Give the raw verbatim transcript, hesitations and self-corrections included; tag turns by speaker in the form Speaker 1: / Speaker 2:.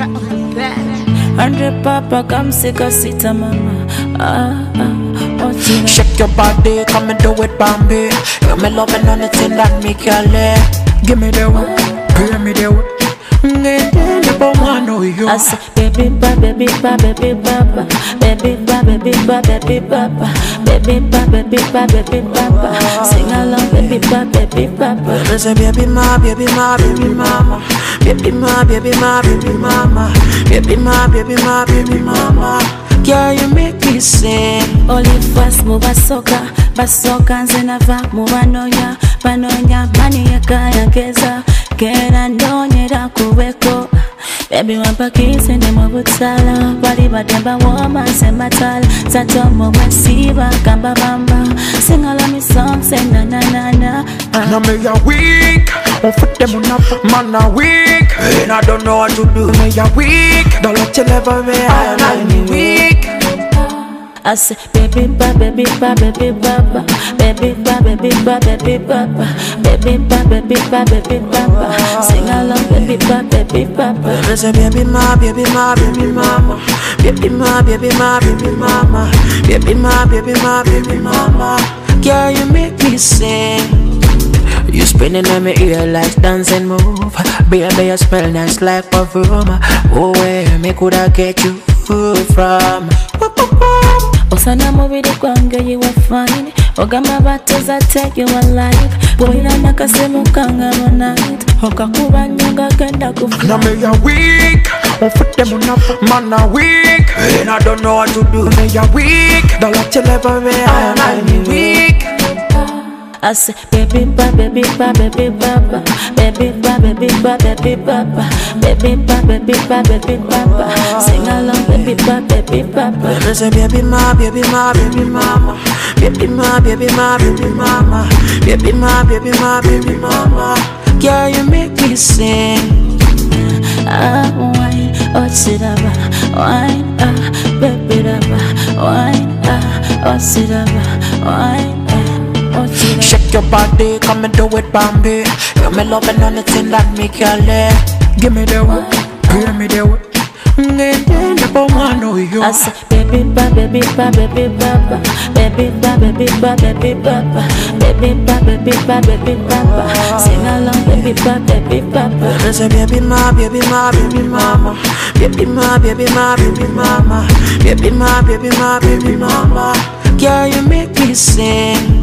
Speaker 1: Hundred papa, come sick a sita mama. Ah, ah, oh, Tina.
Speaker 2: Shake your body, come and do it, Bambi. You me loving on the thing that make you live. Give me the way, give me the way.
Speaker 1: I say, baby ba, baby ba, baby ba, baby ba, baby ba, baby ba, baby ba, baby ba, baby ba. Sing along, baby ba, baby ba.
Speaker 2: I say, baby ma, baby ma, baby mama, baby ma, baby ma, baby mama, baby ma, baby ma, baby mama. Girl, you make me sing.
Speaker 1: Only fast move a soca, basoka nzenava mubanonya, banonya mani yakaya geza, kera ndonyera kuweko. Baby wampa kisi ndi mubutala, bali bademba woma sematala, satomo wesiba kamba bamba, sing all of me songs say na na na na.
Speaker 2: Now me a weak, on foot them on up, man a weak, and I don't know what to do. Me a weak, don't let you never be I and me weak.
Speaker 1: I say, baby ba, baby ba, baby ba, baby ba, baby ba, baby ba, baby ba, baby ba, baby ba. Sing along, baby ba, baby ba.
Speaker 2: I say, baby ma, baby ma, baby mama, baby ma, baby ma, baby mama, baby ma, baby ma, baby mama. Girl, you make me sing. You spinning on my ear like dancing move. Baby, you smell nice like perfume. Oh, where me coulda get you from?
Speaker 1: Osana mubiri kwange you were fine. Ogama bateza take you alive. Boyina nakasemu kanga night. Okakuba nyonga genda kufly.
Speaker 2: Now me a weak, on foot them on up, man a weak, and I don't know what to do. Me a weak, don't let you never be I and me weak.
Speaker 1: I say, baby ba, baby ba, baby ba, baby ba, baby ba, baby ba, baby ba, baby ba, baby ba. Sing along, baby ba, baby ba.
Speaker 2: I say, baby ma, baby ma, baby mama, baby ma, baby ma, baby mama, baby ma, baby ma, baby mama. Girl, you make me sing.
Speaker 1: Ah, wine, oh chidaba, wine, ah, baby daba, wine, ah, oh chidaba, wine.
Speaker 2: Shake your body, come and do it, Bambi. You me loving on the thing that make you live. Give me the way, give me the way.
Speaker 1: I say, baby ba, baby ba, baby ba, baby ba, baby ba, baby ba, baby ba, baby ba, baby ba. Sing along, baby ba, baby ba.
Speaker 2: I say, baby ma, baby ma, baby mama, baby ma, baby ma, baby mama, baby ma, baby ma, baby mama. Girl, you make me sing.